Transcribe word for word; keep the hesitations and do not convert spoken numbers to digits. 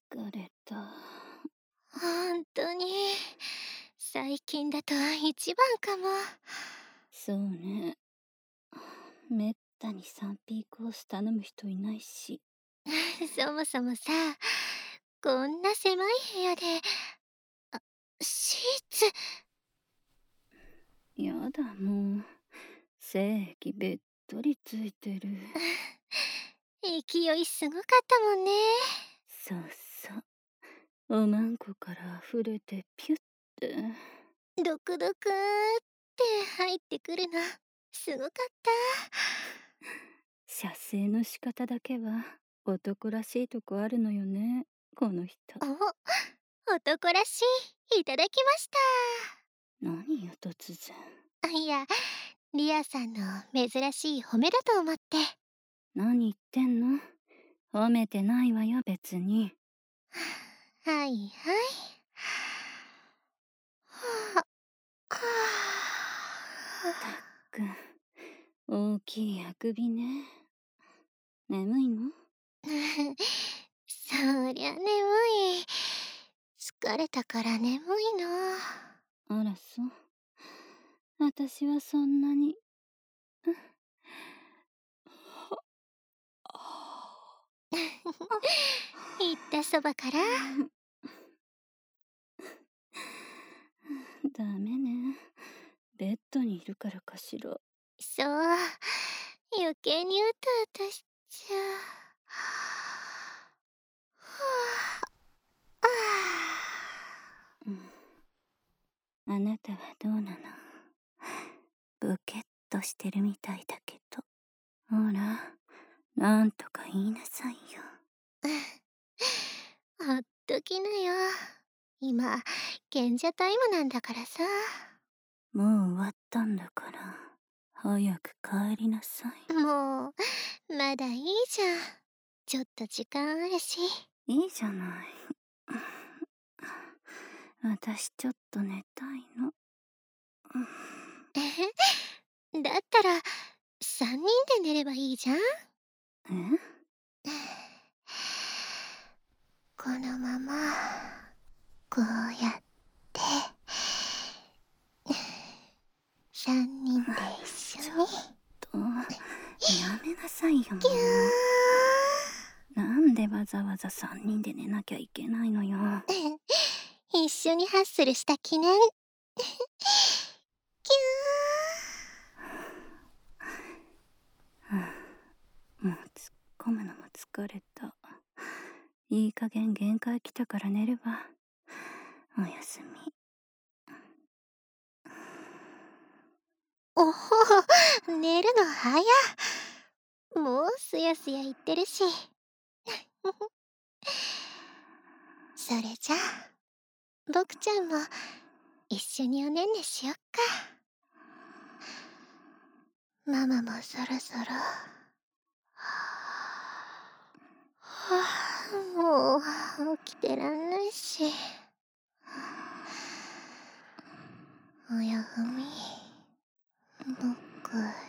疲れた。 ほんとに、最近だと一番かも。 そうね。めったにさんピーコース頼む人いないし。 そもそもさ、こんな狭い部屋で、あ、シーツ。 やだもう。精液べっとりついてる。 勢いすごかったもんね。 そうそう。おまんこから溢れてピュッて。 ドクドクって入ってくるの、すごかった。 射精の仕方だけは男らしいとこあるのよね、この人。 お、男らしい、いただきました。 何よ突然。 あ、いや、リアさんの珍しい褒めだと思って。 何言ってんの？褒めてないわよ別に。 はいはい。はあ、はたっあ。 くん、大きいあくびね。眠いの？ そりゃ眠い。疲れたから眠いの。 あらそう。私はそんなに。 言ったそばから。 ダメね。ベッドにいるからかしら。 そう、余計にうとうとしちゃう。はあ、 うん、あなたはどうなの？ブケッとしてるみたいだけど。ほら、なんとか言いなさいよ。 ほっときなよ。今、賢者タイムなんだからさ。 もう終わったんだから、早く帰りなさい。 もう、まだいいじゃん。ちょっと時間あるし。 いいじゃない。私ちょっと寝たいの。 えだったら、三人で寝ればいいじゃん。 え？ このまま、こうやって、三人で一緒に。 ちょっと、やめなさいよもぎゅう。なんでわざわざ三人で寝なきゃいけないのよ。 ー一緒にハッスルした記念。ぎゅーもう突っ込むのも疲れた。いい加減限界来たから寝るわ。おやすみ。 おほほ、寝るの早。もうすやすや言ってるし。それじゃあ、僕ちゃんも一緒におねんねしよっか。ママもそろそろ。はあ、もう起きてらんないし。おやふみ、僕